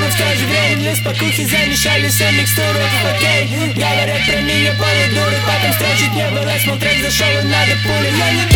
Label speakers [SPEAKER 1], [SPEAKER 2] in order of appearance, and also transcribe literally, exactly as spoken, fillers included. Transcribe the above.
[SPEAKER 1] В то же время для спокухи замешали все микстуру. Окей, говорят про меня полудуры, потом строчить не было, смотреть зашел и надо пули. Я не